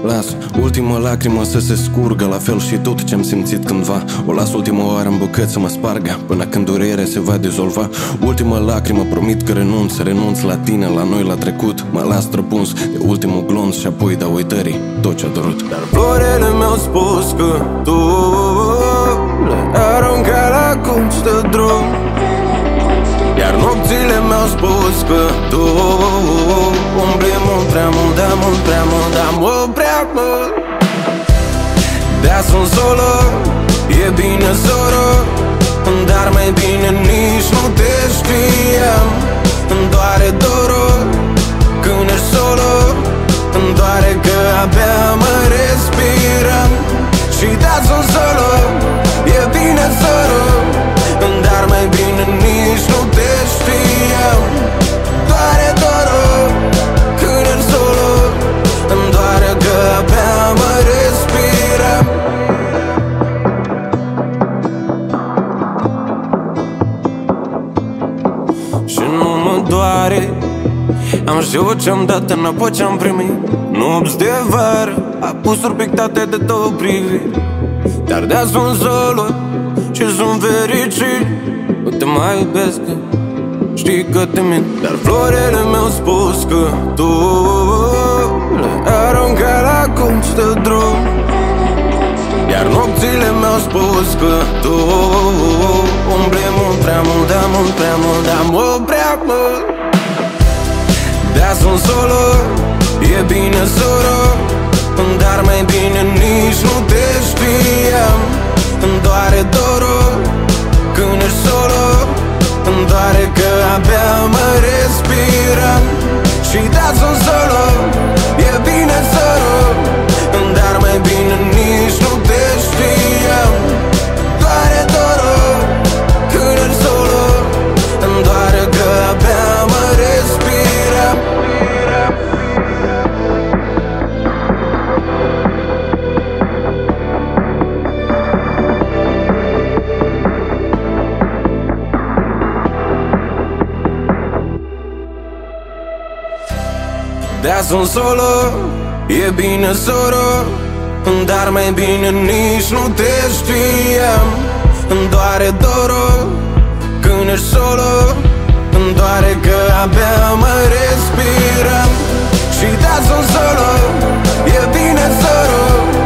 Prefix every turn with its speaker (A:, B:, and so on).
A: Las ultima lacrimă să se scurgă, la fel și tot ce-am simțit cândva. O las ultima oară în bucăți să mă spargă, până când durerea se va dizolva. Ultima lacrimă, promit că renunț la tine, la noi, la trecut. Mă las străpuns de ultimul glonț și apoi dau uitării tot ce-a durut. Dar florele mi-au spus că tu le arunca la cunci de drum, iar nopțile mi-au spus că tu umbli mult prea mult, da mult prea mult, da mult prea mult. De-aia sunt solo, e bine soro, dar mai bine nici nu te știam. Îmi doare dorul când ești solo, îmi doare că abia mă respiram. Și de-aia sunt solo, e bine soro, dar mai bine nici nu te știam. Doare dorul când ești solo, îmi doare că abia mă respiram. Și nu mă doare, am știut ce-am dat înapoi ce-am primit. Nopți de vară, apusuri pictate de două priviri. Dar de-azi sunt solo și sunt fericit. Nu te mai iubesc, știi că te mint. Dar florele mi-au spus că tu le arunca la cunci de drum, iar nopțile mi-au spus că tu umbli mult prea mult, da mult prea mult, da mult prea mult. De-aia sunt solo, e bine soro, dar mai bine nici nu te știam. Îmi doare dorul când ești solo, îmi doare că abia mă respiram. Și da, sunt solo, e bine soro, dar mai bine nici nu te știam. Doare dorul când ești solo, îmi doare că abia mă respiram. De-aia sunt solo, e bine soro, dar mai bine nici nu te știam. Îmi doare dorul când ești solo, îmi doare că abia mă respiram. Și de-aia sunt solo, e bine soro,